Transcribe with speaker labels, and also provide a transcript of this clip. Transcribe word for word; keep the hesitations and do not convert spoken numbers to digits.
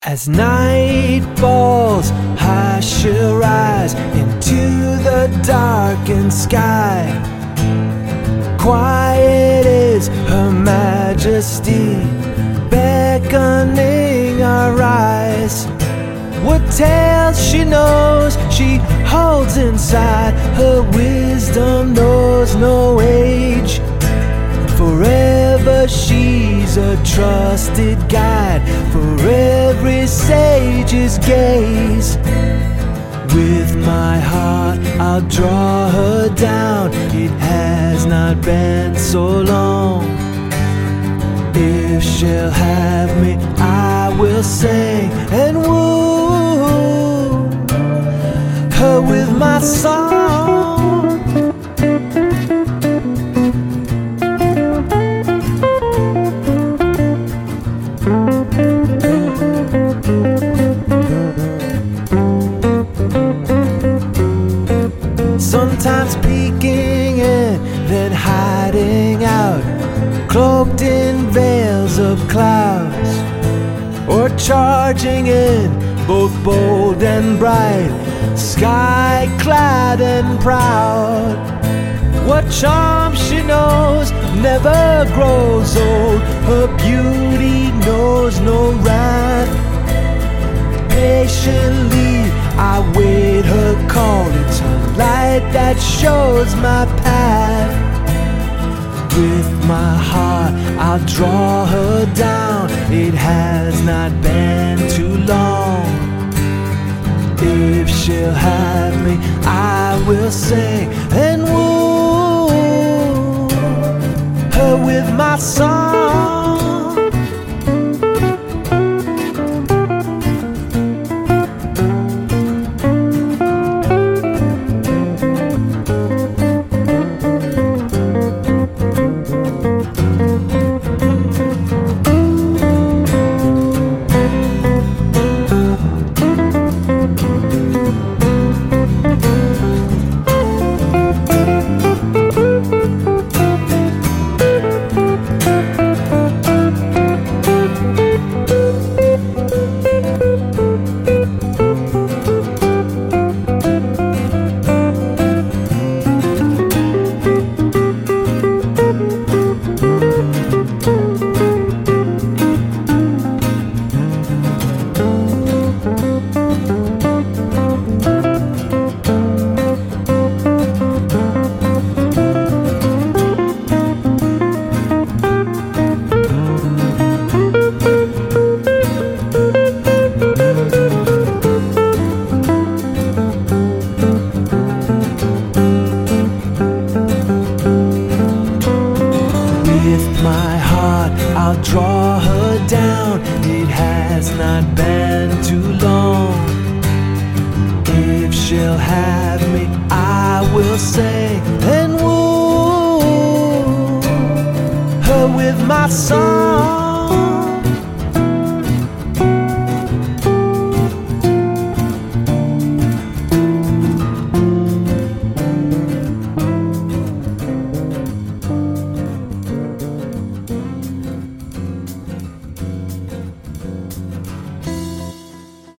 Speaker 1: As night falls, hush your eyes into the darkened sky. Quiet is Her Majesty, beckoning our eyes. What tales she knows, she holds inside. Her wisdom knows no age. Forever she's a trusted guide for every sage's gaze. With my heart I'll draw her down. It has not been so long. If she'll have me, I will sing and woo her with my song. Sometimes peeking in, then hiding out, cloaked in veils of clouds, or charging in, both bold and bright, sky-clad and proud. What charm she knows never grows old. Her beauty knows no wrath. Patiently I wait her call. It's her light that shows my path. With my heart I'll draw her down. It has not been too long. If she'll have me, I will sing and woo her with my song. With my heart I'll draw her down. It has not been too long. If she'll have me, I will sing and woo her with my song.